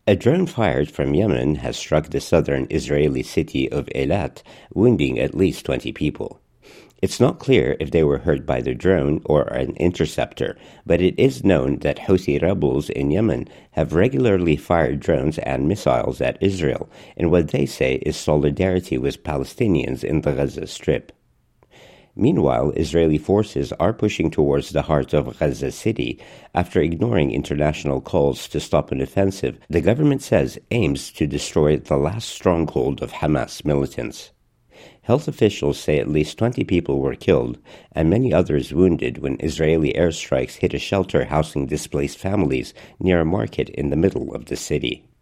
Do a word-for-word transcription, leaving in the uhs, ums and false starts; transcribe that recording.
A drone fired from Yemen has struck the southern Israeli city of Eilat, wounding at least twenty people. It's not clear if they were hurt by the drone or an interceptor, but it is known that Houthi rebels in Yemen have regularly fired drones and missiles at Israel in what they say is solidarity with Palestinians in the Gaza Strip. Meanwhile, Israeli forces are pushing towards the heart of Gaza City after ignoring international calls to stop an offensive the government says aims to destroy the last stronghold of Hamas militants. Health officials say at least twenty people were killed and many others wounded when Israeli airstrikes hit a shelter housing displaced families near a market in the middle of the city.